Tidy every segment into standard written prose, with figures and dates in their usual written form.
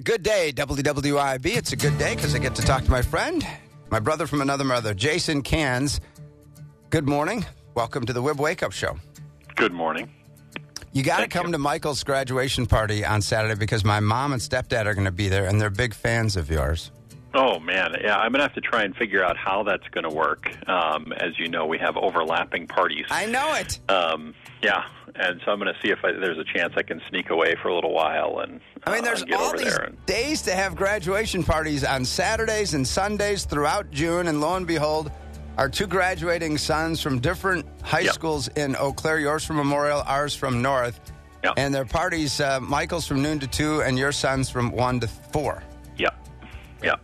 good day, WWIB. It's a good day because I get to talk to my friend, my brother from another mother, Jason Cans. Good morning. Welcome to the WIB Wake Up Show. Good morning. You got to come to Michael's graduation party on Saturday because my mom and stepdad are going to be there, and they're big fans of yours. Oh, man. Yeah, I'm going to have to try and figure out how that's going to work. As you know, we have overlapping parties. I know it. Yeah, and so I'm going to see if there's a chance I can sneak away for a little while and there's get all over these there. days to have graduation parties on Saturdays and Sundays throughout June, and lo and behold, our two graduating sons from different high schools in Eau Claire, yours from Memorial, ours from North, and their parties, Michael's from noon to 2 and your son's from 1 to 4. Yeah.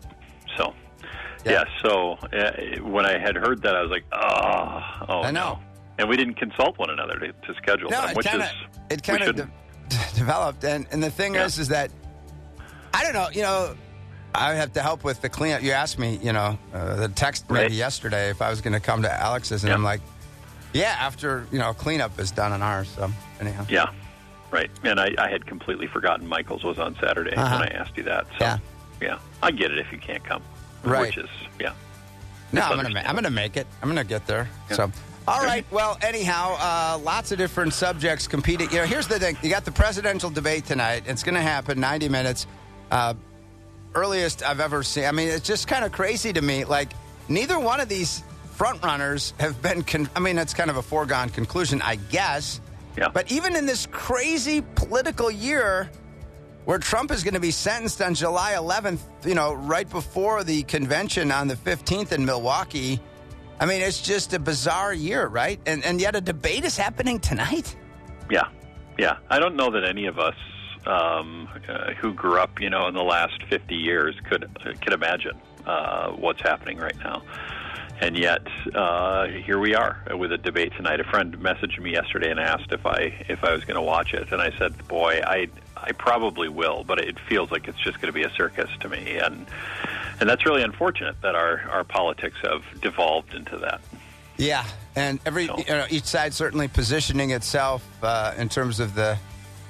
So, when I had heard that, I was like, oh, I know. No. And we didn't consult one another to schedule them, which it kind of developed. And the thing is that, I don't know, I have to help with the cleanup. You asked me, the text maybe yesterday if I was going to come to Alex's, and I'm like, after, cleanup is done on ours. So, anyhow. Yeah, right. And I had completely forgotten Michael's was on Saturday when I asked you that. So, I get it if you can't come. Right. Which is, No, I'm going to make it. I'm going to get there. Yeah. So, all right. Well, anyhow, lots of different subjects competing. Here's the thing. You got the presidential debate tonight. It's going to happen 90 minutes. Earliest I've ever seen. I mean, it's just kind of crazy to me. Like, neither one of these front runners have been, it's kind of a foregone conclusion, I guess. Yeah. But even in this crazy political year where Trump is going to be sentenced on July 11th, right before the convention on the 15th in Milwaukee, it's just a bizarre year, right? And yet a debate is happening tonight? Yeah. I don't know that any of us who grew up, in the last 50 years could imagine what's happening right now. And yet, here we are with a debate tonight. A friend messaged me yesterday and asked if I was going to watch it, and I said, "Boy, I probably will, but it feels like it's just going to be a circus to me." And that's really unfortunate that our politics have devolved into that. Yeah, and each side certainly positioning itself in terms of the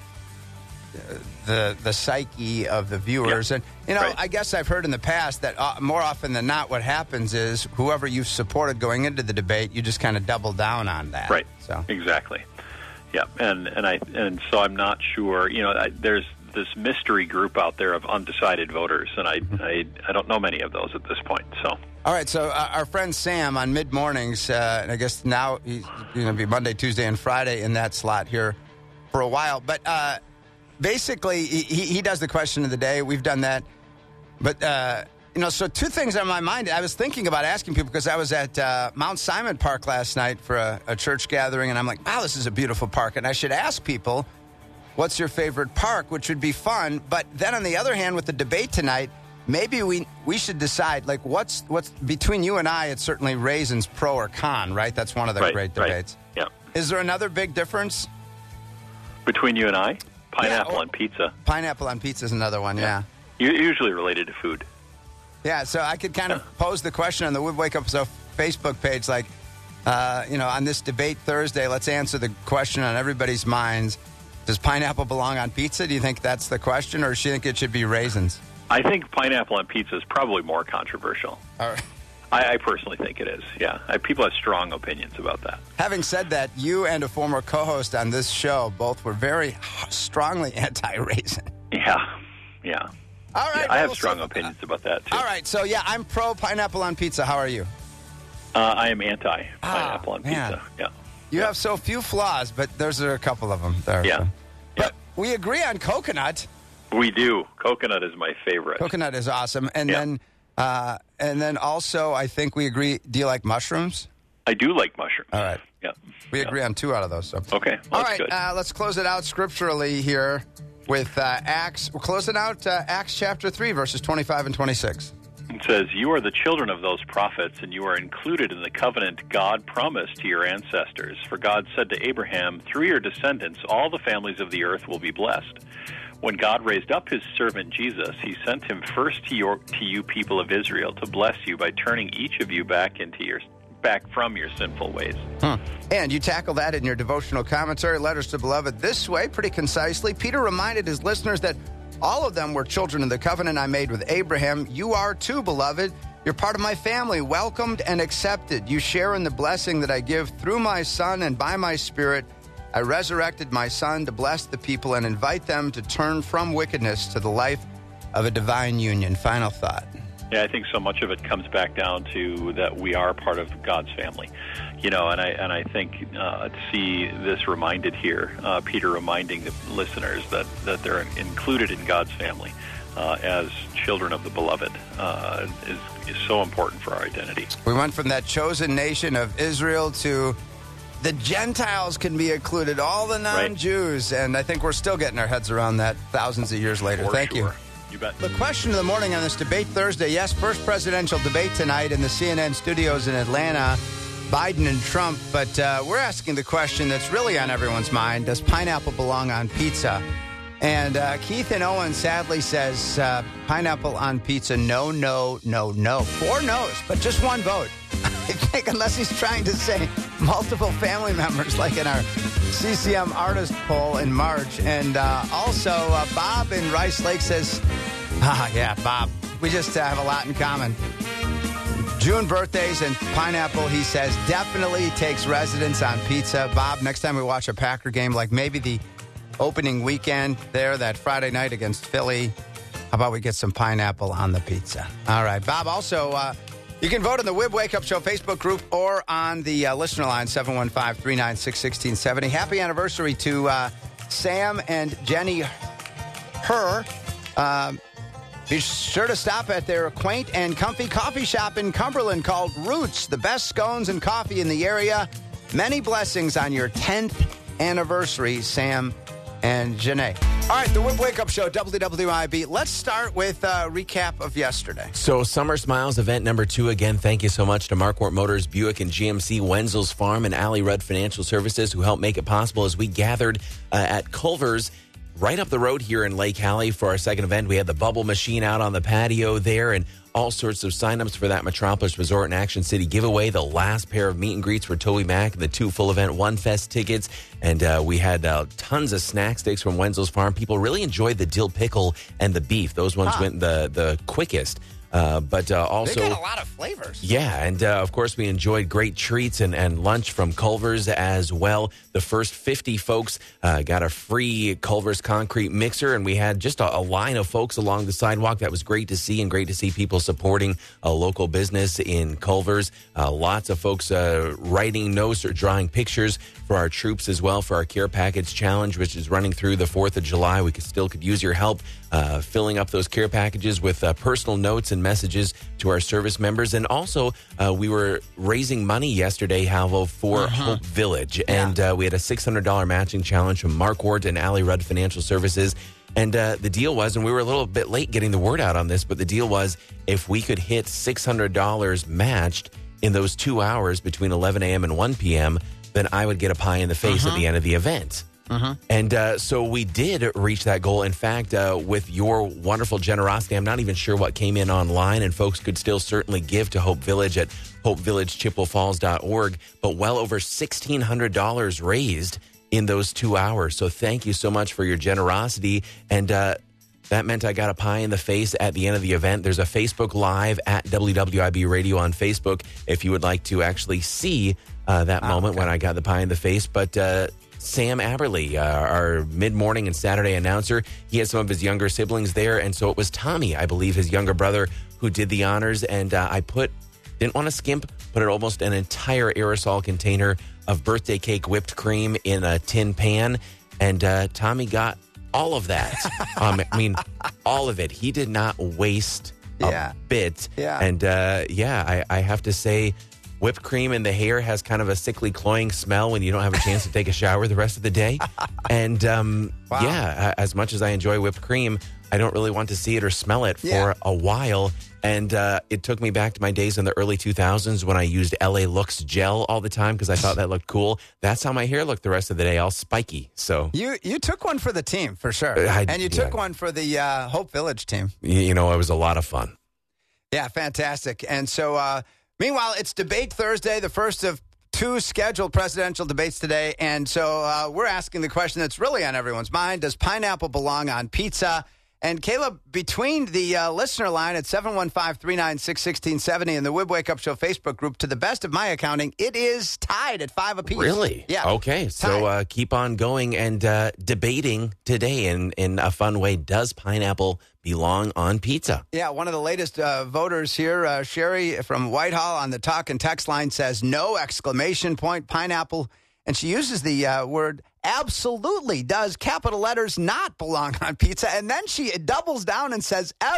psyche of the viewers. And, I guess I've heard in the past that more often than not what happens is whoever you've supported going into the debate, you just kind of double down on that. Right. So exactly. Yeah. And so I'm not sure, there's this mystery group out there of undecided voters, and I don't know many of those at this point. So. All right, so our friend Sam on mid-mornings, and I guess now he's going to be Monday, Tuesday, and Friday in that slot here for a while. But basically, he does the question of the day. We've done that. But, so two things on my mind. I was thinking about asking people because I was at Mount Simon Park last night for a church gathering, and I'm like, wow, this is a beautiful park. And I should ask people, what's your favorite park, which would be fun. But then on the other hand, with the debate tonight, maybe we should decide, like, what's between you and I, it's certainly raisins pro or con, right? That's one of the great debates. Yeah. Is there another big difference? Between you and I? Pineapple on pizza. Pineapple on pizza is another one, yeah. Usually related to food. Yeah, so I could kind of pose the question on the WIB Wake Up Show Facebook page, like, on this debate Thursday, let's answer the question on everybody's minds. Does pineapple belong on pizza? Do you think that's the question, or do you think it should be raisins? I think pineapple on pizza is probably more controversial. All right. I personally think it is, yeah. People have strong opinions about that. Having said that, you and a former co-host on this show both were very strongly anti-raisin. Yeah. All right. I have strong opinions about that, too. All right, so I'm pro-pineapple on pizza. How are you? I am anti-pineapple on pizza, yeah. You have so few flaws, but there's a couple of them there. Yeah. So. But we agree on coconut. We do. Coconut is my favorite. Coconut is awesome. And then also, I think we agree, do you like mushrooms? I do like mushrooms. All right. Yeah. We agree on 2 out of those. So. Okay. All right. Good. Let's close it out scripturally here with Acts. We're closing out Acts chapter 3, verses 25 and 26. It says, "You are the children of those prophets, and you are included in the covenant God promised to your ancestors. For God said to Abraham, through your descendants, all the families of the earth will be blessed. When God raised up his servant Jesus, he sent him first to you people of Israel to bless you by turning each of you back from your sinful ways." And you tackle that in your devotional commentary, Letters to Beloved, this way, pretty concisely. Peter reminded his listeners that All of them were children of the covenant I made with Abraham. You are too, beloved. You're part of my family, welcomed and accepted. You share in the blessing that I give through my Son, and by my Spirit, I resurrected my Son to bless the people and invite them to turn from wickedness to the life of a divine union. Final thought. Yeah, I think so much of it comes back down to that we are part of God's family, and I think to see this reminded here, Peter reminding the listeners that they're included in God's family as children of the beloved is so important for our identity. We went from that chosen nation of Israel to the Gentiles can be included, all the non-Jews, and I think we're still getting our heads around that thousands of years later. Thank you. You bet. The question of the morning on this Debate Thursday, yes, first presidential debate tonight in the CNN studios in Atlanta, Biden and Trump, but we're asking the question that's really on everyone's mind, does pineapple belong on pizza? And Keith and Owen sadly says pineapple on pizza, no, no, no, no. 4 no's, but just 1 vote. I think unless he's trying to say multiple family members like in our CCM artist poll in March. And also Bob in Rice Lake says, yeah, Bob, we just have a lot in common. June birthdays and pineapple, he says, definitely takes residence on pizza. Bob, next time we watch a Packer game, like maybe the opening weekend there, that Friday night against Philly, how about we get some pineapple on the pizza? All right, Bob, also, you can vote in the WIB Wake Up Show Facebook group or on the listener line, 715-396-1670. Happy anniversary to Sam and Jenny Herr. Be sure to stop at their quaint and comfy coffee shop in Cumberland called Roots, the best scones and coffee in the area. Many blessings on your 10th anniversary, Sam and Janae. All right, the WIB Wake Up Show, WWIB. Let's start with a recap of yesterday. So, Summer Smiles event number 2. Again, thank you so much to Marquardt Motors, Buick, and GMC, Wenzel's Farm, and Allie Rudd Financial Services who helped make it possible as we gathered at Culver's right up the road here in Lake Hallie for our second event. We had the bubble machine out on the patio there and all sorts of signups for that Metropolis Resort and Action City giveaway. The last pair of meet and greets for Toby Mac and the 2 full event One Fest tickets. And we had tons of snack sticks from Wenzel's Farm. People really enjoyed the dill pickle and the beef. Those ones went the quickest. But also, they got a lot of flavors. Yeah, and of course, we enjoyed great treats and lunch from Culver's as well. The first 50 folks got a free Culver's concrete mixer, and we had just a line of folks along the sidewalk. That was great to see, and great to see people supporting a local business in Culver's. Lots of folks writing notes or drawing pictures for our troops as well for our Care Package Challenge, which is running through the 4th of July. We could use your help filling up those care packages with personal notes and messages to our service members. And also, we were raising money yesterday, Halvo, for Hope Village. And we had a $600 matching challenge from Marquardt and Allie Rudd Financial Services. And the deal was, and we were a little bit late getting the word out on this, but the deal was if we could hit $600 matched in those 2 hours between 11 a.m. and 1 p.m., then I would get a pie in the face at the end of the event. And so we did reach that goal. In fact, with your wonderful generosity, I'm not even sure what came in online, and folks could still certainly give to Hope Village at hopevillagechippewa.org, but well over $1,600 raised in those 2 hours. So thank you so much for your generosity. And that meant I got a pie in the face at the end of the event. There's a Facebook Live at WWIB Radio on Facebook if you would like to actually see that moment when I got the pie in the face. But Sam Aberley, our mid-morning and Saturday announcer, he had some of his younger siblings there. And so it was Tommy, I believe, his younger brother, who did the honors. And I didn't want to skimp, put almost an entire aerosol container of birthday cake whipped cream in a tin pan. And Tommy got all of that. I mean, all of it. He did not waste a bit. Yeah. And I have to say, whipped cream in the hair has kind of a sickly, cloying smell when you don't have a chance to take a shower the rest of the day. And as much as I enjoy whipped cream, I don't really want to see it or smell it for a while. And it took me back to my days in the early 2000s when I used LA Looks gel all the time because I thought that looked cool. That's how my hair looked the rest of the day, all spiky. So you took one for the team, for sure. And you took one for the Hope Village team. You know, it was a lot of fun. Yeah, fantastic. And so, meanwhile, it's Debate Thursday, the first of 2 scheduled presidential debates today. And so we're asking the question that's really on everyone's mind. Does pineapple belong on pizza? And Caleb, between the listener line at 715-396-1670 and the Wib Wake Up Show Facebook group, to the best of my accounting, it is tied at 5 apiece. Really? Yeah. Okay. So keep on going and debating today in a fun way. Does pineapple belong on pizza? Yeah, one of the latest voters here, Sherry from Whitehall on the talk and text line says no, ! Pineapple. And she uses the word absolutely does, capital letters, not belong on pizza. And then she doubles down and says ever, !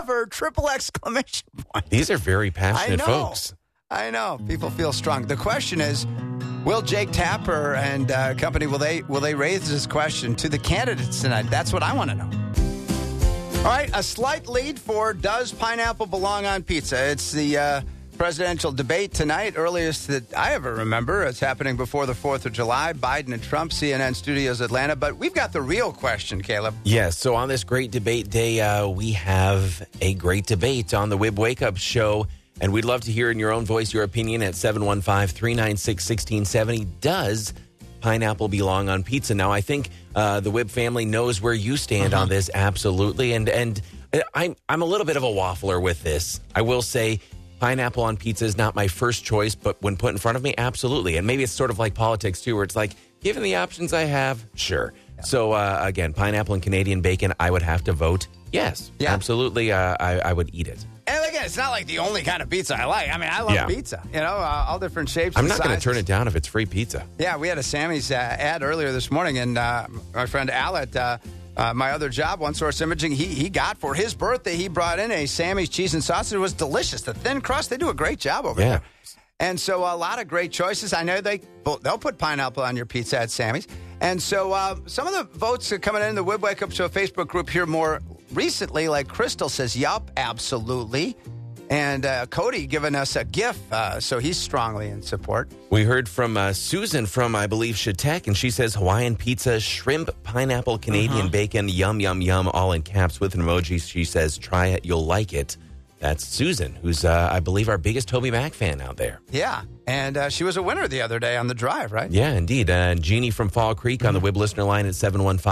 These are very passionate folks. I know. People feel strong. The question is, will Jake Tapper and company, will they raise this question to the candidates tonight? That's what I want to know. All right, a slight lead for does pineapple belong on pizza? It's the presidential debate tonight, earliest that I ever remember. It's happening before the 4th of July. Biden and Trump, CNN Studios, Atlanta. But we've got the real question, Caleb. Yes, so on this great debate day, we have a great debate on the Wib Wake Up Show. And we'd love to hear in your own voice your opinion at 715-396-1670. Does pineapple belong on pizza? Now, I think the Wib family knows where you stand on this, absolutely. And I'm a little bit of a waffler with this. I will say pineapple on pizza is not my first choice, but when put in front of me, absolutely. And maybe it's sort of like politics, too, where it's like, given the options I have, sure. Yeah. So, again, pineapple and Canadian bacon, I would have to vote yes. Yeah. Absolutely, I would eat it. And again, it's not like the only kind of pizza I like. I mean, I love pizza, all different shapes I'm and not going to turn it down if it's free pizza. Yeah, we had a Sammy's ad earlier this morning, and my friend Al at my other job, One Source Imaging, he got for his birthday, he brought in a Sammy's cheese and sausage. It was delicious. The thin crust, they do a great job over there. And so a lot of great choices. I know they'll put pineapple on your pizza at Sammy's. And so some of the votes are coming in the Wib Wake Up Show Facebook group here more recently, like Crystal says, yup, absolutely. And Cody giving us a GIF, so he's strongly in support. We heard from Susan from, I believe, Chautauqua, and she says Hawaiian pizza, shrimp, pineapple, Canadian bacon, yum, yum, yum, all in caps with an emoji. She says, try it, you'll like it. That's Susan, who's, I believe, our biggest Toby Mac fan out there. Yeah, and she was a winner the other day on the drive, right? Yeah, indeed. Jeannie from Fall Creek on the Wib listener line at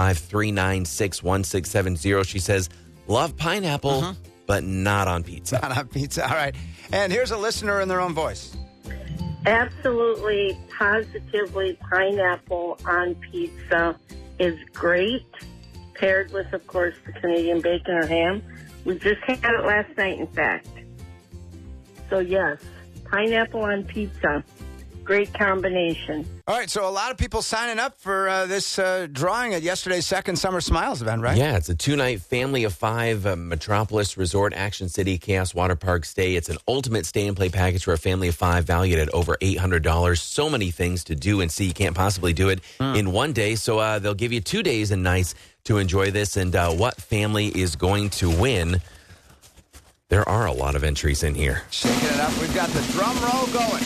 715-396-1670. She says, love pineapple, but not on pizza. Not on pizza, all right. And here's a listener in their own voice. Absolutely, positively, pineapple on pizza is great, paired with, of course, the Canadian bacon or ham. We just had it last night, in fact. So, yes, pineapple on pizza, great combination. All right, so a lot of people signing up for this drawing at yesterday's Second Summer Smiles event, right? Yeah, it's a 2-night family of 5 Metropolis Resort Action City Chaos Water Park stay. It's an ultimate stay-and-play package for a family of 5 valued at over $800. So many things to do and see. You can't possibly do it in one day. So they'll give you 2 days and nights to enjoy this. And what family is going to win? There are a lot of entries in here. Shaking it up. We've got the drum roll going.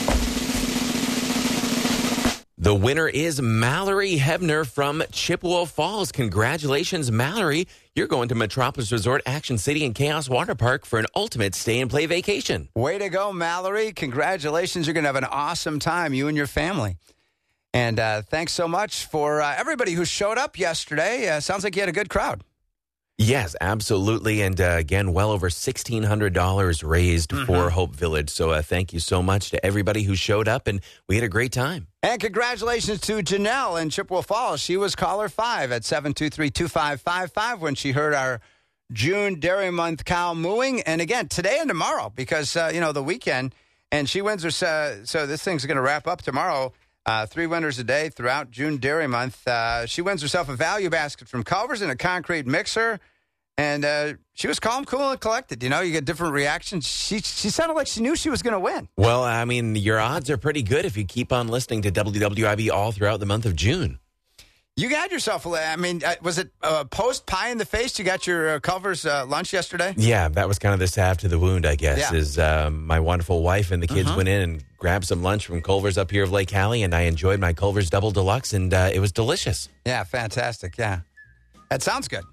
The winner is Mallory Hebner from Chippewa Falls. Congratulations, Mallory. You're going to Metropolis Resort Action City and Chaos Water Park for an ultimate stay-and-play vacation. Way to go, Mallory. Congratulations. You're going to have an awesome time, you and your family. And thanks so much for everybody who showed up yesterday. Sounds like you had a good crowd. Yes, absolutely. And again, well over $1,600 raised for Hope Village. So thank you so much to everybody who showed up, and we had a great time. And congratulations to Janelle in Chippewa Falls. She was caller 5 at 723-2555 when she heard our June Dairy Month cow mooing. And again, today and tomorrow, because, the weekend, and she wins her, so this thing's going to wrap up tomorrow. 3 winners a day throughout June Dairy Month. She wins herself a value basket from Culver's and a concrete mixer. And she was calm, cool, and collected. You get different reactions. She sounded like she knew she was going to win. Well, I mean, your odds are pretty good if you keep on listening to WWIB all throughout the month of June. You got yourself, was it post pie in the face? You got your Culver's lunch yesterday? Yeah, that was kind of the salve to the wound, I guess, is my wonderful wife and the kids went in and grabbed some lunch from Culver's up here of Lake Hallie, and I enjoyed my Culver's Double Deluxe, and it was delicious. Yeah, fantastic, yeah. That sounds good.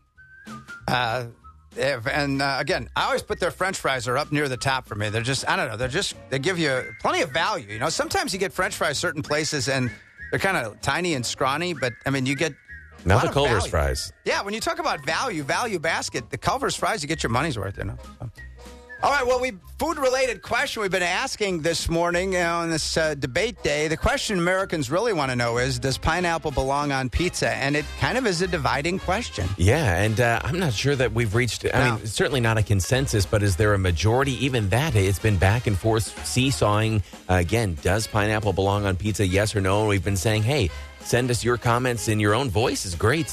Again, I always put their French fries are up near the top for me. They're just, they give you plenty of value. Sometimes you get French fries certain places, and they're kind of tiny and scrawny, but, you get Now A lot the of Culver's value. fries. Yeah, when you talk about value basket, the Culver's fries, you get your money's worth, you know. So. All right, well, food-related question we've been asking this morning on this debate day. The question Americans really want to know is, does pineapple belong on pizza? And it kind of is a dividing question. Yeah, and I'm not sure that we've reached, I mean, certainly not a consensus, but is there a majority? Even that, it's been back and forth, seesawing. Again, does pineapple belong on pizza, yes or no? And we've been saying, hey, send us your comments in your own voice is great.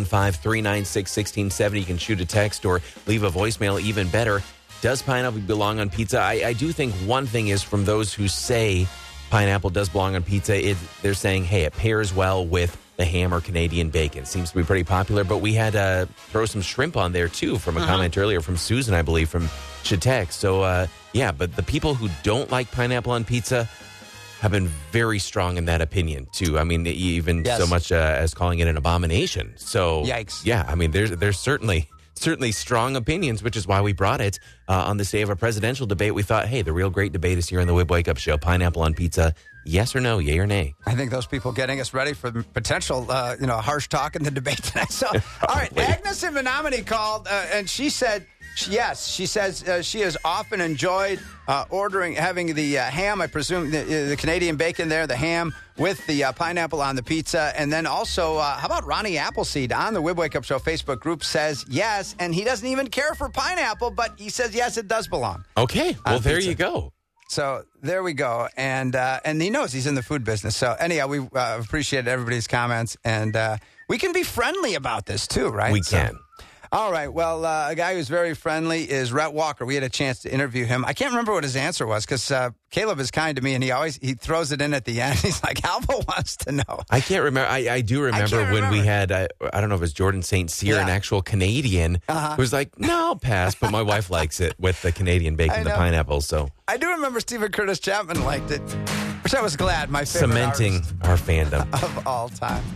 715-396-1670. You can shoot a text or leave a voicemail, even better. Does pineapple belong on pizza? I do think one thing is from those who say pineapple does belong on pizza, they're saying, hey, it pairs well with the ham or Canadian bacon. Seems to be pretty popular, but we had throw some shrimp on there, too, from a comment earlier from Susan, I believe, from Chautauqua. So, yeah, but the people who don't like pineapple on pizza have been very strong in that opinion, too. I mean, even so much as calling it an abomination. So, yikes. Yeah, I mean, there's certainly strong opinions, which is why we brought it on this day of a presidential debate. We thought, hey, the real great debate is here on the Wib Wake Up Show. Pineapple on pizza, yes or no, yay or nay? I think those people getting us ready for potential, harsh talk in the debate tonight. So, all right, Agnes in Menominee called, and she said, yes, she says she has often enjoyed having the ham, I presume, the Canadian bacon there, the ham with the pineapple on the pizza. And then also, how about Ronnie Appleseed on the Wib Wake Up Show Facebook group says yes, and he doesn't even care for pineapple, but he says yes, it does belong. Okay, well, there you go. So there we go. And he knows he's in the food business. So anyhow, we appreciate everybody's comments. And we can be friendly about this too, right? We can. All right. Well, a guy who's very friendly is Rhett Walker. We had a chance to interview him. I can't remember what his answer was because Caleb is kind to me, and he throws it in at the end. He's like, Alva wants to know. I can't remember. I do remember when we had, I don't know if it was Jordan St. Cyr, an actual Canadian, who was like, no, I'll pass, but my wife likes it with the Canadian bacon and the pineapple. So I do remember Stephen Curtis Chapman liked it, which I was glad. My favorite cementing artist our fandom of all time.